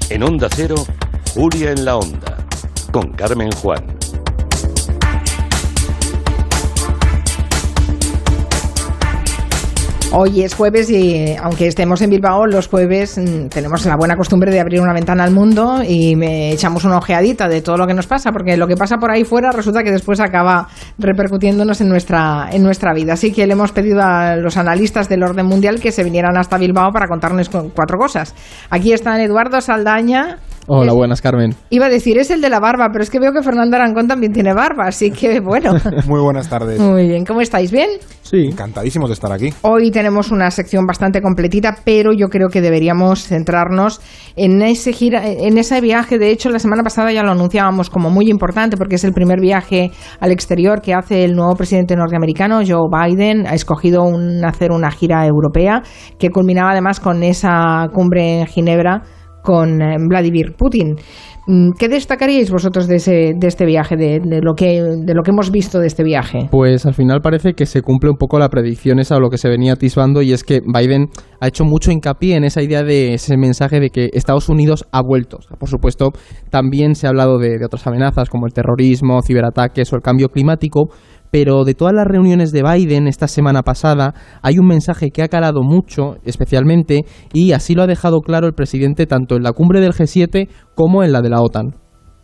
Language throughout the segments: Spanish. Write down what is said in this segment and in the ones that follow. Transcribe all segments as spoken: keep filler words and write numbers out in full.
En Onda Cero, Julia en la Onda, con Carmen Juan. Hoy es jueves y aunque estemos en Bilbao, los jueves mmm, tenemos la buena costumbre de abrir una ventana al mundo y me echamos una ojeadita de todo lo que nos pasa, porque lo que pasa por ahí fuera resulta que después acaba repercutiéndonos en nuestra, en nuestra vida. Así que le hemos pedido a los analistas del orden mundial que se vinieran hasta Bilbao para contarnos cuatro cosas. Aquí están Eduardo Saldaña. Hola, buenas, Carmen. Iba a decir, es el de la barba, pero es que veo que Fernando Arancón también tiene barba, así que bueno. Muy buenas tardes. Muy bien, ¿cómo estáis? ¿Bien? Sí. Encantadísimos de estar aquí. Hoy tenemos una sección bastante completita, pero yo creo que deberíamos centrarnos en ese gira, en ese viaje. De hecho, la semana pasada ya lo anunciábamos como muy importante, porque es el primer viaje al exterior que hace el nuevo presidente norteamericano, Joe Biden. Ha escogido un, hacer una gira europea, que culminaba además con esa cumbre en Ginebra con Vladimir Putin. ¿Qué destacaríais vosotros de, ese, de este viaje, de, de, lo que, de lo que hemos visto de este viaje? Pues al final parece que se cumple un poco la predicción esa o lo que se venía atisbando, y es que Biden ha hecho mucho hincapié en esa idea de ese mensaje de que Estados Unidos ha vuelto. Por supuesto, también se ha hablado de, de otras amenazas como el terrorismo, ciberataques o el cambio climático, pero de todas las reuniones de Biden esta semana pasada hay un mensaje que ha calado mucho, especialmente, y así lo ha dejado claro el presidente tanto en la cumbre del G siete como en la de la OTAN.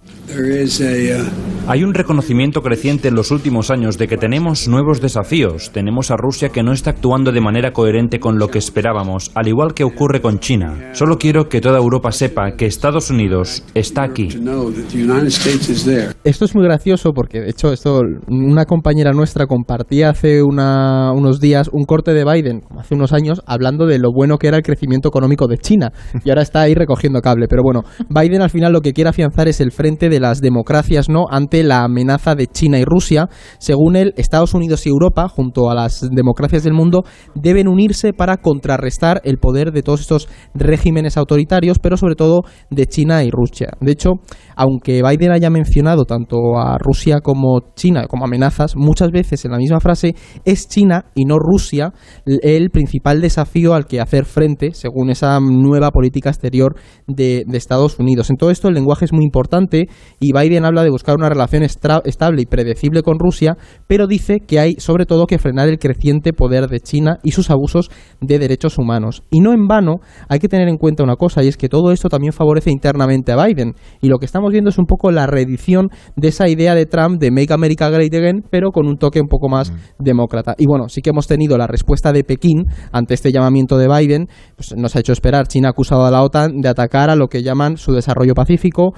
Hay un reconocimiento creciente en los últimos años de que tenemos nuevos desafíos. Tenemos a Rusia que no está actuando de manera coherente con lo que esperábamos, al igual que ocurre con China. Solo quiero que toda Europa sepa que Estados Unidos está aquí. Esto es muy gracioso porque, de hecho, esto una compañera nuestra compartía hace una, unos días un corte de Biden, como hace unos años, hablando de lo bueno que era el crecimiento económico de China, y ahora está ahí recogiendo cable. Pero bueno, Biden al final lo que quiere afianzar es el frente de las democracias, ¿no?, ante la amenaza de China y Rusia. Según él, Estados Unidos y Europa, junto a las democracias del mundo, deben unirse para contrarrestar el poder de todos estos regímenes autoritarios, pero sobre todo de China y Rusia. De hecho, aunque Biden haya mencionado tanto a Rusia como China como amenazas, muchas veces en la misma frase es China y no Rusia el principal desafío al que hacer frente, según esa nueva política exterior de, de Estados Unidos. En todo esto el lenguaje es muy importante, y Biden habla de buscar una relación estra- estable y predecible con Rusia, pero dice que hay sobre todo que frenar el creciente poder de China y sus abusos de derechos humanos. Y no en vano hay que tener en cuenta una cosa, y es que todo esto también favorece internamente a Biden, y lo que estamos viendo es un poco la reedición de esa idea de Trump de Make America Great Again, pero con un toque un poco más mm. demócrata. Y bueno, sí que hemos tenido la respuesta de Pekín ante este llamamiento de Biden. Pues nos ha hecho esperar. China ha acusado a la OTAN de atacar a lo que llaman su desarrollo pacífico,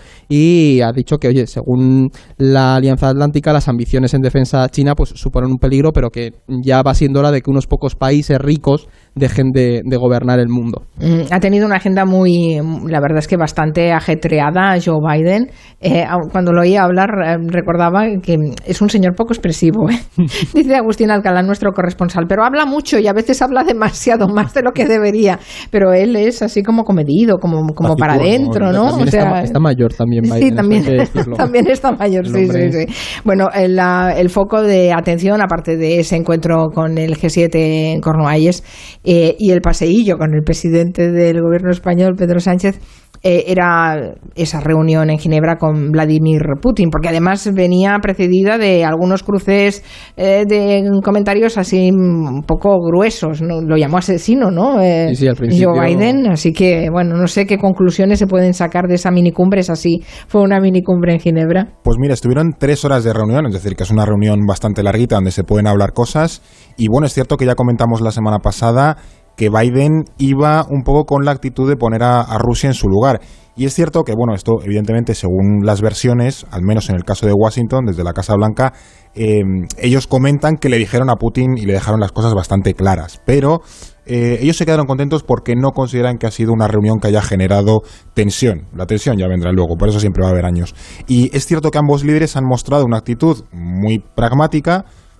y ha dicho que, oye, según la Alianza Atlántica, las ambiciones en defensa china pues suponen un peligro, pero que ya va siendo hora de que unos pocos países ricos dejen de, de gobernar el mundo. Mm, ha tenido una agenda muy, la verdad es que bastante ajetreada Joe Biden. Eh, cuando lo oía hablar eh, recordaba que es un señor poco expresivo, ¿eh? Dice Agustín Alcalá, nuestro corresponsal, pero habla mucho y a veces habla demasiado, más de lo que debería, pero él es así como comedido, como, como para adentro, ¿no? O sea, está, está mayor también Biden. Sí, también, también está mayor, sí, sí, sí. Bueno, el, la, el foco de atención, aparte de ese encuentro con el G siete en Cornualles eh, y el paseillo con el presidente del gobierno español, Pedro Sánchez, Eh, era esa reunión en Ginebra con Vladimir Putin, porque además venía precedida de algunos cruces eh, de comentarios así un poco gruesos, ¿no? Lo llamó asesino, ¿no? Eh, sí, sí, al principio. Joe Biden, así que bueno, no sé qué conclusiones se pueden sacar de esa minicumbre. ¿Es así? ¿Fue una minicumbre en Ginebra? Pues mira, estuvieron tres horas de reunión, es decir, que es una reunión bastante larguita donde se pueden hablar cosas, y bueno, es cierto que ya comentamos la semana pasada que Biden iba un poco con la actitud de poner a, a Rusia en su lugar. Y es cierto que, bueno, esto evidentemente según las versiones, al menos en el caso de Washington, desde la Casa Blanca, eh, ellos comentan que le dijeron a Putin y le dejaron las cosas bastante claras. Pero eh, ellos se quedaron contentos porque no consideran que ha sido una reunión que haya generado tensión. La tensión ya vendrá luego, por eso siempre va a haber años. Y es cierto que ambos líderes han mostrado una actitud muy pragmática,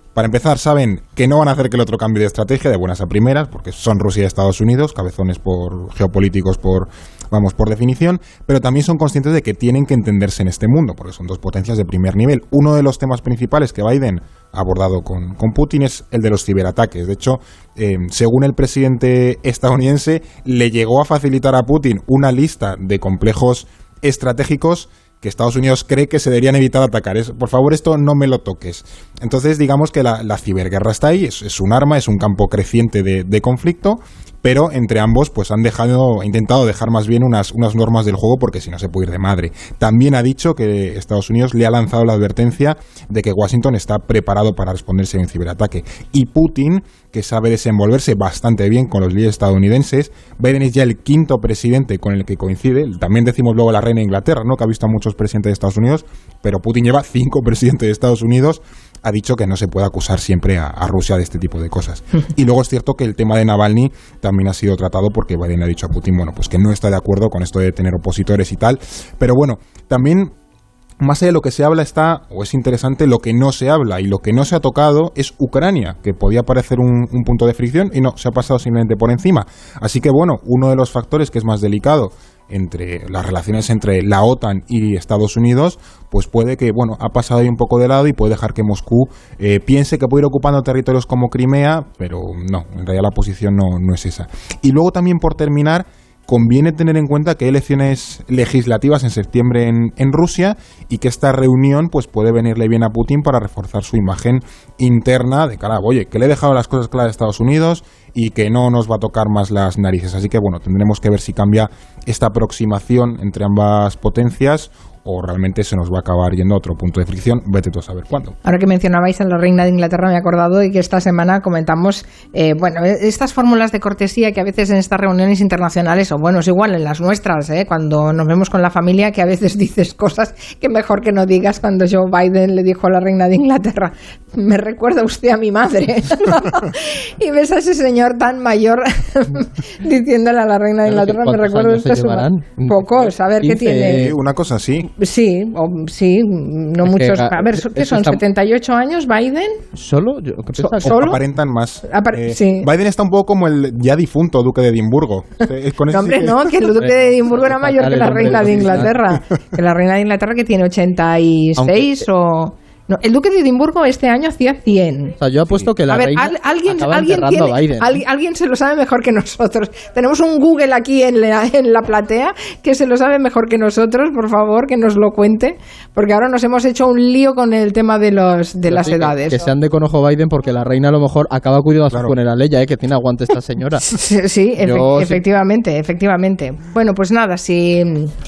Para empezar, saben que no van a hacer que el otro cambie de estrategia de buenas a primeras, porque son Rusia y Estados Unidos, cabezones por geopolíticos por, vamos, por definición, pero también son conscientes de que tienen que entenderse en este mundo, porque son dos potencias de primer nivel. Uno de los temas principales que Biden ha abordado con, con Putin es el de los ciberataques. De hecho, eh, según el presidente estadounidense, le llegó a facilitar a Putin una lista de complejos estratégicos que Estados Unidos cree que se deberían evitar atacar. Es, por favor, esto no me lo toques. Entonces, digamos que la, la ciberguerra está ahí, es, es un arma, es un campo creciente de, de conflicto, pero entre ambos pues han dejado, intentado dejar más bien unas, unas normas del juego, porque si no se puede ir de madre. También ha dicho que Estados Unidos le ha lanzado la advertencia de que Washington está preparado para responderse a un ciberataque. Y Putin, que sabe desenvolverse bastante bien con los líderes estadounidenses, Biden es ya el quinto presidente con el que coincide. También decimos luego la reina de Inglaterra, ¿no?, que ha visto a muchos presidentes de Estados Unidos, pero Putin lleva cinco presidentes de Estados Unidos. Ha dicho que no se puede acusar siempre a, a Rusia de este tipo de cosas. Y luego es cierto que el tema de Navalny también ha sido tratado, porque Biden le ha dicho a Putin, bueno, pues que no está de acuerdo con esto de tener opositores y tal. Pero bueno, también, más allá de lo que se habla está, o es interesante, lo que no se habla, y lo que no se ha tocado es Ucrania, que podía parecer un, un punto de fricción, y no, se ha pasado simplemente por encima. Así que bueno, uno de los factores que es más delicado entre las relaciones entre la OTAN y Estados Unidos, pues puede que, bueno, ha pasado ahí un poco de lado y puede dejar que Moscú eh, piense que puede ir ocupando territorios como Crimea, pero no, en realidad la posición no, no es esa. Y luego también, por terminar, conviene tener en cuenta que hay elecciones legislativas en septiembre en, en Rusia, y que esta reunión pues puede venirle bien a Putin para reforzar su imagen interna de cara a, oye, que le he dejado las cosas claras a Estados Unidos y que no nos va a tocar más las narices. Así que bueno, tendremos que ver si cambia esta aproximación entre ambas potencias, o realmente se nos va a acabar yendo a otro punto de fricción, vete tú a saber cuándo. Ahora que mencionabais a la reina de Inglaterra, me he acordado de que esta semana comentamos, eh, bueno, estas fórmulas de cortesía que a veces en estas reuniones internacionales, o bueno, es igual en las nuestras, eh, cuando nos vemos con la familia, que a veces dices cosas que mejor que no digas. Cuando Joe Biden le dijo a la reina de Inglaterra, me recuerda usted a mi madre, y ves a ese señor tan mayor diciéndole a la reina de Inglaterra, me recuerda usted a su madre. Pocos, a ver qué tiene. Sí, una cosa así. Sí, o, sí, no es muchos. Que, a ver, ¿qué son? Está... ¿setenta y ocho años Biden? ¿Solo? Yo, so, ¿Solo? Aparentan más. Apar eh, sí. Biden está un poco como el ya difunto duque de Edimburgo. Con no, hombre, sí que... no, que el duque de Edimburgo era mayor que la reina de Inglaterra. Que la reina de Inglaterra, que tiene ochenta y seis o... No, el duque de Edimburgo este año hacía cien. O sea, yo apuesto que la a ver, reina al, alguien, acaba alguien, tiene, a Biden. Al, alguien se lo sabe mejor que nosotros. Tenemos un Google aquí en la, en la platea que se lo sabe mejor que nosotros. Por favor, que nos lo cuente, porque ahora nos hemos hecho un lío con el tema de los de las sí, edades. Que, que se ande con ojo Biden, porque la reina a lo mejor acaba acudiendo a su funeral ella, ¿eh? Que tiene aguante esta señora. Sí, sí, efe yo, efectivamente, sí. efectivamente. Bueno, pues nada, si...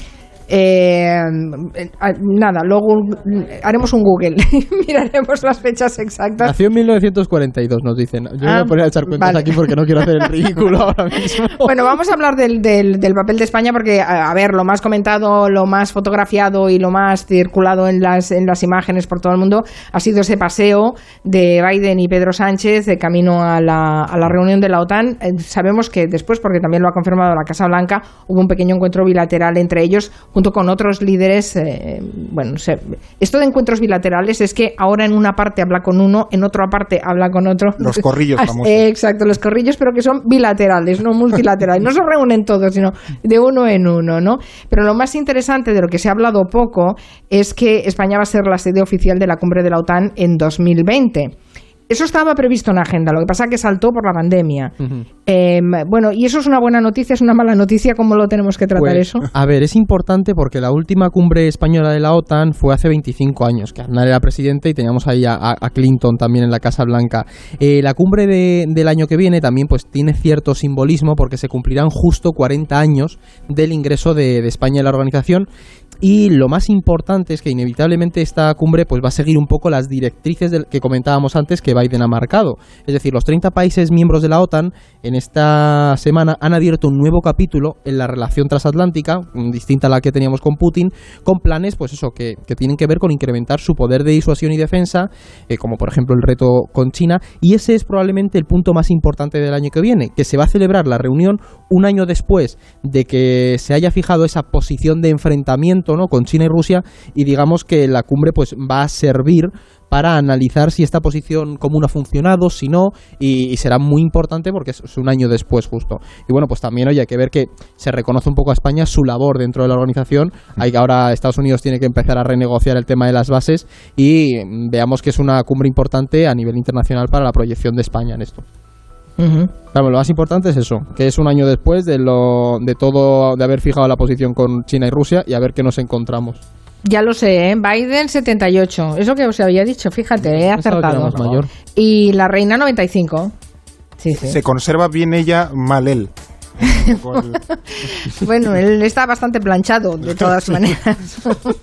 Eh, nada, luego haremos un Google y miraremos las fechas exactas. Nació en mil novecientos cuarenta y dos, nos dicen. Yo ah, me voy a poner a echar cuentas vale. aquí porque no quiero hacer el ridículo ahora mismo. Bueno, vamos a hablar del, del, del papel de España, porque, a, a ver, lo más comentado, lo más fotografiado y lo más circulado en las, en las imágenes por todo el mundo ha sido ese paseo de Biden y Pedro Sánchez de camino a la, a la reunión de la OTAN. Eh, sabemos que después, porque también lo ha confirmado la Casa Blanca, hubo un pequeño encuentro bilateral entre ellos, junto con otros líderes. Eh, bueno, se, esto de encuentros bilaterales es que ahora en una parte habla con uno, en otra parte habla con otro. Los corrillos famosos. Eh, exacto, los corrillos, pero que son bilaterales, no multilaterales. No se reúnen todos, sino de uno en uno, ¿no? Pero lo más interesante, de lo que se ha hablado poco, es que España va a ser la sede oficial de la cumbre de la OTAN en dos mil veinte. Eso estaba previsto en la agenda, lo que pasa es que saltó por la pandemia. Uh-huh. eh, bueno, ¿y eso es una buena noticia, es una mala noticia? ¿Cómo lo tenemos que tratar pues, eso? A ver, es importante porque la última cumbre española de la OTAN fue hace veinticinco años, que Aznar era presidente y teníamos ahí a, a Clinton también en la Casa Blanca. Eh, la cumbre de, del año que viene también pues tiene cierto simbolismo, porque se cumplirán justo cuarenta años del ingreso de, de España en la organización. Y lo más importante es que inevitablemente esta cumbre pues va a seguir un poco las directrices del, que comentábamos antes, que Biden ha marcado. Es decir, los treinta países miembros de la OTAN en esta semana han abierto un nuevo capítulo en la relación transatlántica, distinta a la que teníamos con Putin, con planes pues eso que, que tienen que ver con incrementar su poder de disuasión y defensa, eh, como por ejemplo el reto con China. Y ese es probablemente el punto más importante del año que viene, que se va a celebrar la reunión un año después de que se haya fijado esa posición de enfrentamiento esto, ¿no? Con China y Rusia, y digamos que la cumbre pues va a servir para analizar si esta posición común ha funcionado, si no, y, y será muy importante porque es, es un año después justo. Y bueno, pues también, oye, hay que ver que se reconoce un poco a España su labor dentro de la organización. Hay que ahora Estados Unidos tiene que empezar a renegociar el tema de las bases y veamos que es una cumbre importante a nivel internacional para la proyección de España en esto. Uh-huh. Claro, lo más importante es eso, que es un año después de lo de todo, de haber fijado la posición con China y Rusia y a ver qué nos encontramos. Ya lo sé, ¿eh? Biden setenta y ocho, eso que os había dicho, fíjate, he acertado. Mayor. Y la reina noventa y cinco. Sí, sí. Se conserva bien ella, mal él. Bueno, él está bastante planchado, de todas maneras.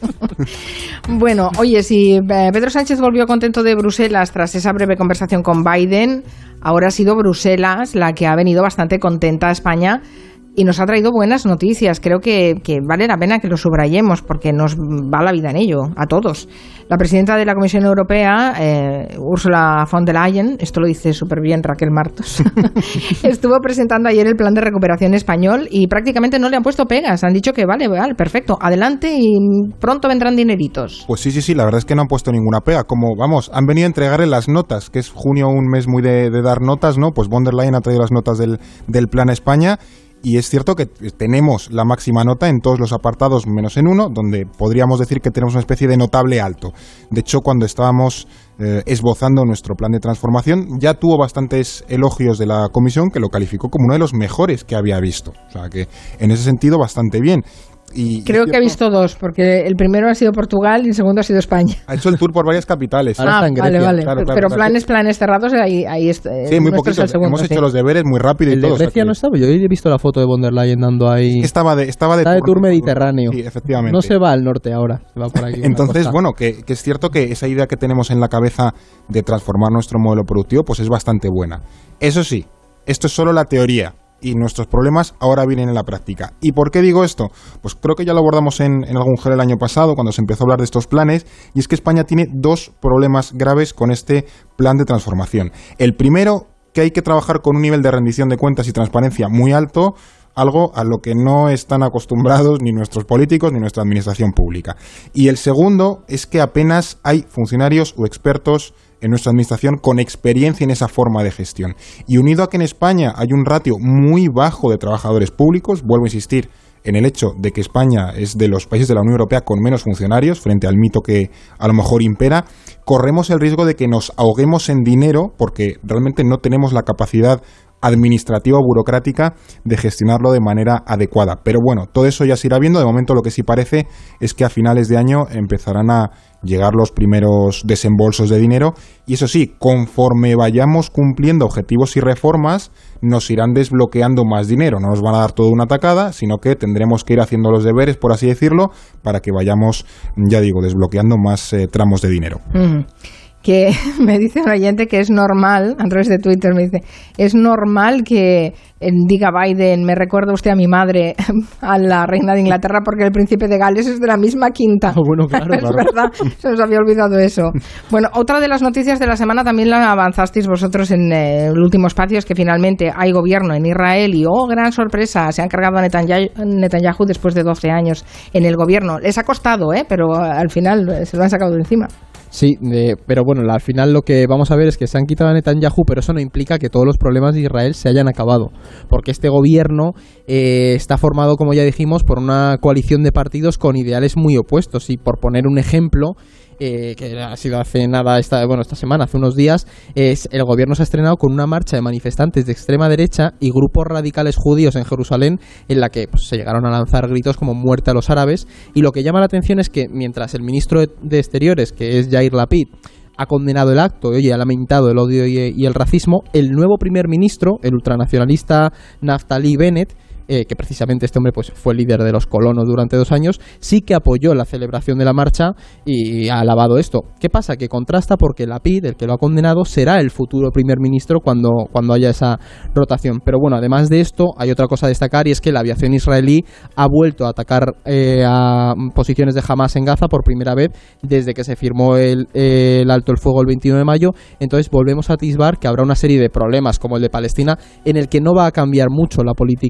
Bueno, oye, si Pedro Sánchez volvió contento de Bruselas tras esa breve conversación con Biden, ahora ha sido Bruselas la que ha venido bastante contenta a España y nos ha traído buenas noticias. Creo que, que vale la pena que lo subrayemos porque nos va la vida en ello, a todos. La presidenta de la Comisión Europea, eh, Ursula von der Leyen, esto lo dice súper bien Raquel Martos, estuvo presentando ayer el plan de recuperación español y prácticamente no le han puesto pegas. Han dicho que vale, vale, perfecto, adelante y pronto vendrán dineritos. Pues sí, sí, sí, la verdad es que no han puesto ninguna pega. Como, vamos, han venido a entregarle las notas, que es junio un mes muy de, de dar notas, ¿no? Pues von der Leyen ha traído las notas del, del plan a España. Y es cierto que tenemos la máxima nota en todos los apartados menos en uno, donde podríamos decir que tenemos una especie de notable alto. De hecho, cuando estábamos eh, esbozando nuestro plan de transformación, ya tuvo bastantes elogios de la Comisión, que lo calificó como uno de los mejores que había visto. O sea que en ese sentido bastante bien. Y, Creo que ha visto dos, porque el primero ha sido Portugal y el segundo ha sido España. Ha hecho el tour por varias capitales. Ah, vale, vale. Claro, claro, pero claro. planes, planes cerrados, ahí, ahí está. Sí, muy poquito. Hemos hecho sí. los deberes muy rápido y ¿El todo. de Grecia no estaba? Yo he visto la foto de von der Leyen dando ahí... Estaba de, estaba de, Está de tour, tour mediterráneo. Sí, efectivamente. No se va al norte ahora, se va por aquí. Entonces, bueno, que, que es cierto que esa idea que tenemos en la cabeza de transformar nuestro modelo productivo, pues es bastante buena. Eso sí, esto es solo la teoría. Y nuestros problemas ahora vienen en la práctica. ¿Y por qué digo esto? Pues creo que ya lo abordamos en, en algún gel el año pasado, cuando se empezó a hablar de estos planes, y es que España tiene dos problemas graves con este plan de transformación. El primero, que hay que trabajar con un nivel de rendición de cuentas y transparencia muy alto, algo a lo que no están acostumbrados ni nuestros políticos ni nuestra administración pública. Y el segundo es que apenas hay funcionarios o expertos en nuestra administración con experiencia en esa forma de gestión. Y unido a que en España hay un ratio muy bajo de trabajadores públicos, vuelvo a insistir en el hecho de que España es de los países de la Unión Europea con menos funcionarios, frente al mito que a lo mejor impera, corremos el riesgo de que nos ahoguemos en dinero porque realmente no tenemos la capacidad administrativa o burocrática de gestionarlo de manera adecuada. Pero bueno, todo eso ya se irá viendo. De momento lo que sí parece es que a finales de año empezarán a llegar los primeros desembolsos de dinero y eso sí, conforme vayamos cumpliendo objetivos y reformas, nos irán desbloqueando más dinero. No nos van a dar toda una tacada, sino que tendremos que ir haciendo los deberes, por así decirlo, para que vayamos, ya digo, desbloqueando más eh, tramos de dinero. Mm. Que me dice un oyente que es normal, a través de Twitter me dice, es normal que eh, diga Biden, me recuerda usted a mi madre, a la reina de Inglaterra, porque el príncipe de Gales es de la misma quinta. Oh, bueno, claro, es claro. verdad, se nos había olvidado eso. Bueno, otra de las noticias de la semana también la avanzasteis vosotros en eh, el último espacio, es que finalmente hay gobierno en Israel y, oh, gran sorpresa, se han cargado a Netanyahu, Netanyahu después de doce años en el gobierno. Les ha costado, ¿eh? Pero al final se lo han sacado de encima. Sí, de, pero bueno, al final lo que vamos a ver es que se han quitado a Netanyahu, pero eso no implica que todos los problemas de Israel se hayan acabado, porque este gobierno eh, está formado, como ya dijimos, por una coalición de partidos con ideales muy opuestos. Y por poner un ejemplo, eh, que ha sido hace nada, esta, bueno, esta semana, hace unos días, es el gobierno se ha estrenado con una marcha de manifestantes de extrema derecha y grupos radicales judíos en Jerusalén, en la que pues, se llegaron a lanzar gritos como muerte a los árabes. Y lo que llama la atención es que mientras el ministro de, de Exteriores, que es Yair Lapid, ha condenado el acto y oye, ha lamentado el odio y, y el racismo, el nuevo primer ministro, el ultranacionalista Naftali Bennett, Eh, que precisamente este hombre pues fue líder de los colonos durante dos años, sí que apoyó la celebración de la marcha y ha alabado esto. ¿Qué pasa? Que contrasta porque Lapid, el que lo ha condenado, será el futuro primer ministro cuando, cuando haya esa rotación. Pero bueno, además de esto, hay otra cosa a destacar y es que la aviación israelí ha vuelto a atacar eh, a posiciones de Hamas en Gaza por primera vez desde que se firmó el, eh, el alto el fuego el veintiuno de mayo. Entonces volvemos a atisbar que habrá una serie de problemas como el de Palestina en el que no va a cambiar mucho la política israelí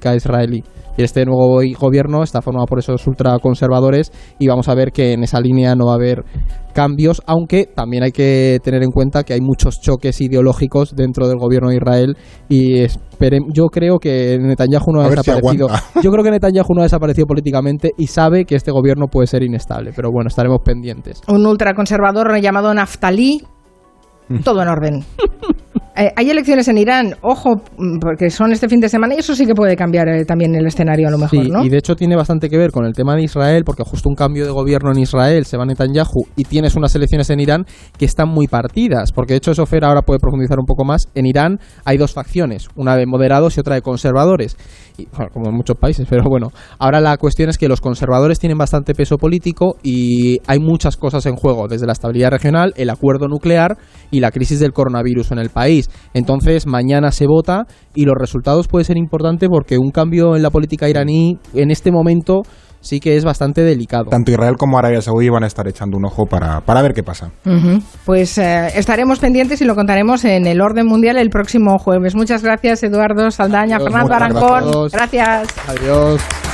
israelí. Y este nuevo gobierno está formado por esos ultraconservadores y vamos a ver que en esa línea no va a haber cambios, aunque también hay que tener en cuenta que hay muchos choques ideológicos dentro del gobierno de Israel y espere, yo creo que Netanyahu no ha desaparecido. Si yo creo que Netanyahu no ha desaparecido políticamente y sabe que este gobierno puede ser inestable, pero bueno, estaremos pendientes. Un ultraconservador llamado Naftali, todo en orden. Eh, hay elecciones en Irán, ojo, porque son este fin de semana y eso sí que puede cambiar eh, también el escenario a lo mejor, sí, ¿no? Y de hecho tiene bastante que ver con el tema de Israel, porque justo un cambio de gobierno en Israel, se va Netanyahu y tienes unas elecciones en Irán que están muy partidas, porque de hecho Sofer ahora puede profundizar un poco más. En Irán hay dos facciones, una de moderados y otra de conservadores, y, bueno, como en muchos países, pero bueno, ahora la cuestión es que los conservadores tienen bastante peso político y hay muchas cosas en juego, desde la estabilidad regional, el acuerdo nuclear y la crisis del coronavirus en el país. Entonces mañana se vota y los resultados pueden ser importantes porque un cambio en la política iraní en este momento sí que es bastante delicado. Tanto Israel como Arabia Saudí van a estar echando un ojo para, para ver qué pasa. Uh-huh. Pues eh, estaremos pendientes y lo contaremos en el Orden Mundial el próximo jueves. Muchas gracias, Eduardo Saldaña, Adiós, Fernando Arancón. Gracias. Adiós.